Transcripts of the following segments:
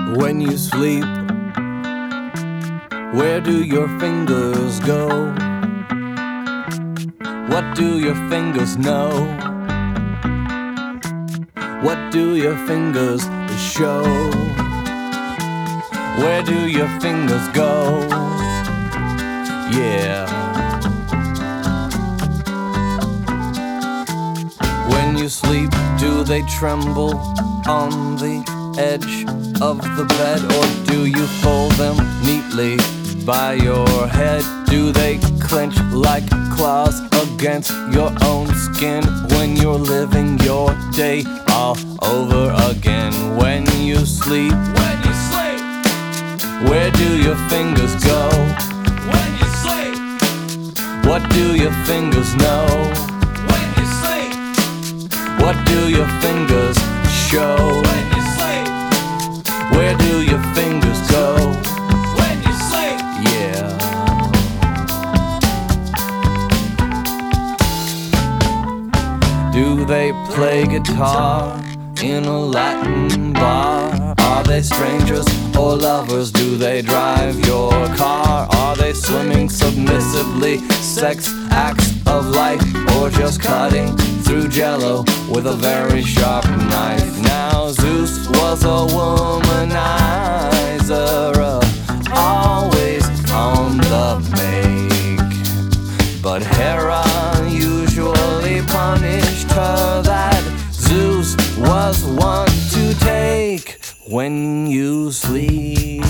When you sleep, where do your fingers go? What do your fingers know? What do your fingers show? Where do your fingers go? Yeah. When you sleep, do they tremble on the edge of the bed, or do you fold them neatly by your head? Do they clench like claws against your own skin when you're living your day all over again? When you sleep, where do your fingers go? When you sleep, what do your fingers know? when you sleep, What do your fingers show? when you sleep, Where do your fingers go? when you sleep. Yeah. Do they play guitar in a Latin bar? Are they strangers or lovers? Do they drive your car? Are they swimming submissively? Sex acts of life, or just cutting through jello with a very sharp knife? Now Zeus was a womanizer, always on the make, but Hera usually punished her. That Zeus was one to take. When you sleep,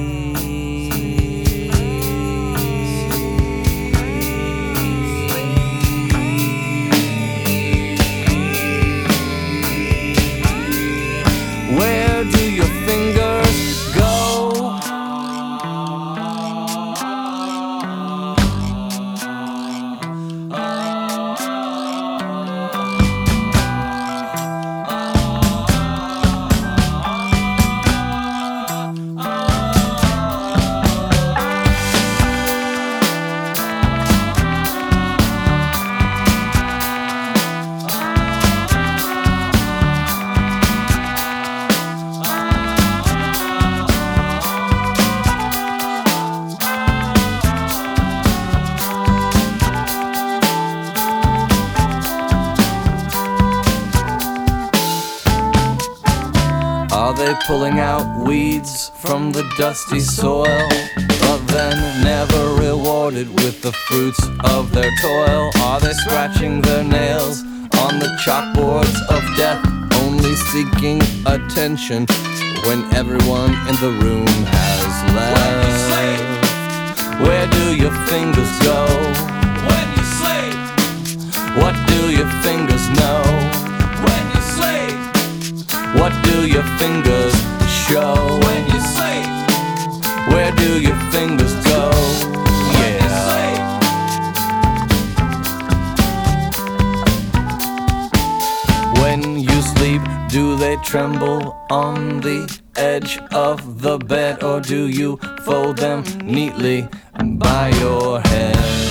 where do your fingers go? Are they pulling out weeds from the dusty soil, but then never rewarded with the fruits of their toil? Are they scratching their nails on the chalkboards of death, only seeking attention when everyone in the room has left? Where do your fingers go? When you sleep, What do your fingers know? when you sleep, What do your fingers show? when you sleep, Where do your fingers go? Yeah. When you sleep, do they tremble on the edge of the bed, or do you fold them neatly by your head?